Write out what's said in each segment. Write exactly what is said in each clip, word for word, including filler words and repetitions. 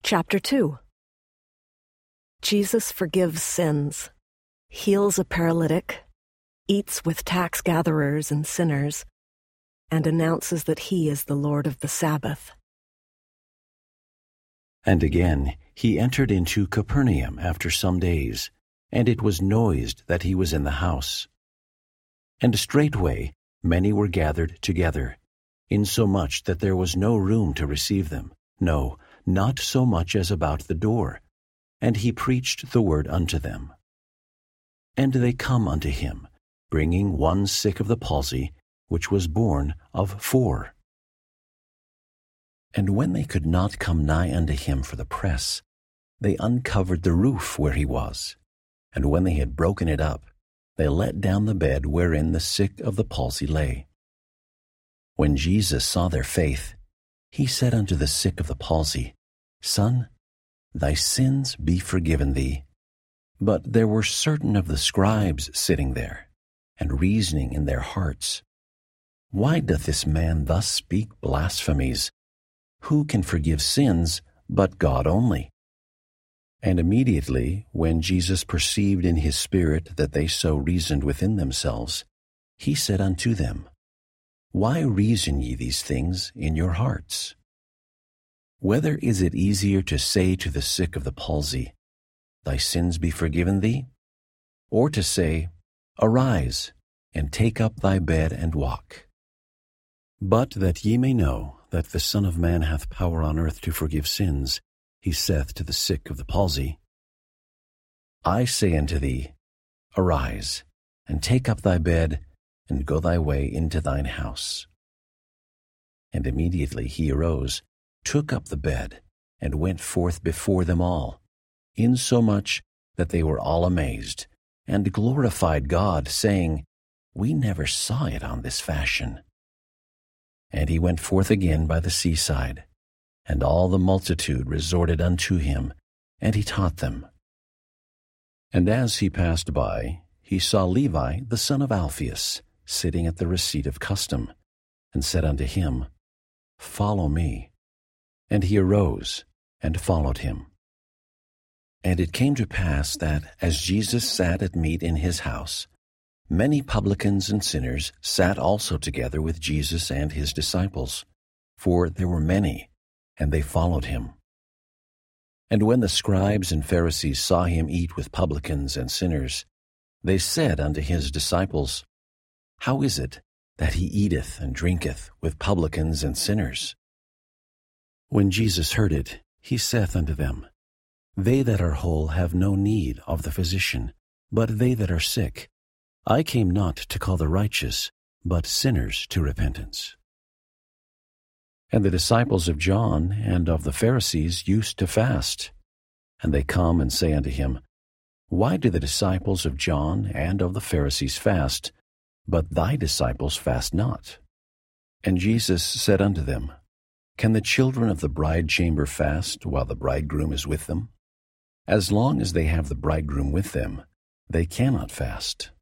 Chapter two. Jesus forgives sins, heals a paralytic, eats with tax gatherers and sinners, and announces that he is the Lord of the Sabbath. And again he entered into Capernaum after some days, and it was noised that he was in the house. And straightway many were gathered together, insomuch that there was no room to receive them, no, not so much as about the door. And he preached the word unto them. And they come unto him, bringing one sick of the palsy, which was born of four. And when they could not come nigh unto him for the press, they uncovered the roof where he was. And when they had broken it up, they let down the bed wherein the sick of the palsy lay. When Jesus saw their faith, he said unto the sick of the palsy, Son, thy sins be forgiven thee. But there were certain of the scribes sitting there, and reasoning in their hearts, Why doth this man thus speak blasphemies? Who can forgive sins but God only? And immediately, when Jesus perceived in his spirit that they so reasoned within themselves, he said unto them, Why reason ye these things in your hearts? Whether is it easier to say to the sick of the palsy, Thy sins be forgiven thee? Or to say, Arise, and take up thy bed and walk? But that ye may know that the Son of Man hath power on earth to forgive sins, he saith to the sick of the palsy, I say unto thee, Arise, and take up thy bed, and go thy way into thine house. And immediately he arose, took up the bed, and went forth before them all, insomuch that they were all amazed, and glorified God, saying, We never saw it on this fashion. And he went forth again by the seaside, and all the multitude resorted unto him, and he taught them. And as he passed by, he saw Levi the son of Alphaeus sitting at the receipt of custom, and said unto him, Follow me. And he arose and followed him. And it came to pass that, as Jesus sat at meat in his house, many publicans and sinners sat also together with Jesus and his disciples, for there were many, and they followed him. And when the scribes and Pharisees saw him eat with publicans and sinners, they said unto his disciples, How is it that he eateth and drinketh with publicans and sinners? When Jesus heard it, he saith unto them, They that are whole have no need of the physician, but they that are sick. I came not to call the righteous, but sinners to repentance. And the disciples of John and of the Pharisees used to fast. And they come and say unto him, Why do the disciples of John and of the Pharisees fast, but thy disciples fast not? And Jesus said unto them, Can the children of the bride chamber fast while the bridegroom is with them? As long as they have the bridegroom with them, they cannot fast.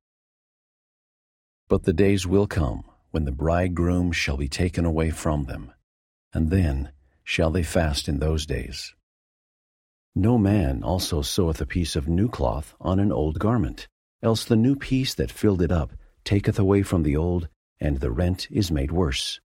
But the days will come when the bridegroom shall be taken away from them, and then shall they fast in those days. No man also seweth a piece of new cloth on an old garment, else the new piece that filled it up taketh away from the old, and the rent is made worse.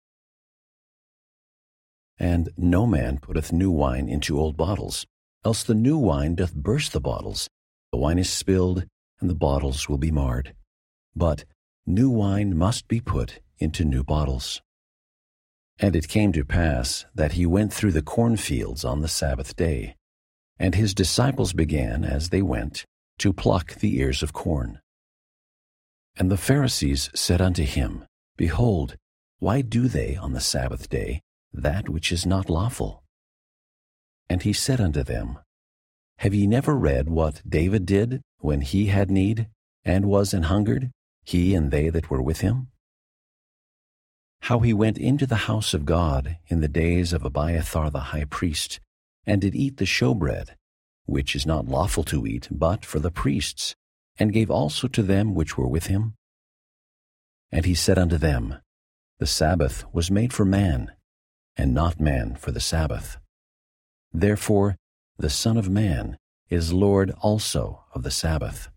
And no man putteth new wine into old bottles, else the new wine doth burst the bottles, the wine is spilled, and the bottles will be marred. But new wine must be put into new bottles. And it came to pass that he went through the cornfields on the Sabbath day, and his disciples began, as they went, to pluck the ears of corn. And the Pharisees said unto him, Behold, why do they on the Sabbath day that which is not lawful? And he said unto them, Have ye never read what David did when he had need, and was an hungered, he and they that were with him? How he went into the house of God in the days of Abiathar the high priest, and did eat the showbread, which is not lawful to eat but for the priests, and gave also to them which were with him? And he said unto them, The Sabbath was made for man, and not man for the Sabbath. Therefore the Son of Man is Lord also of the Sabbath.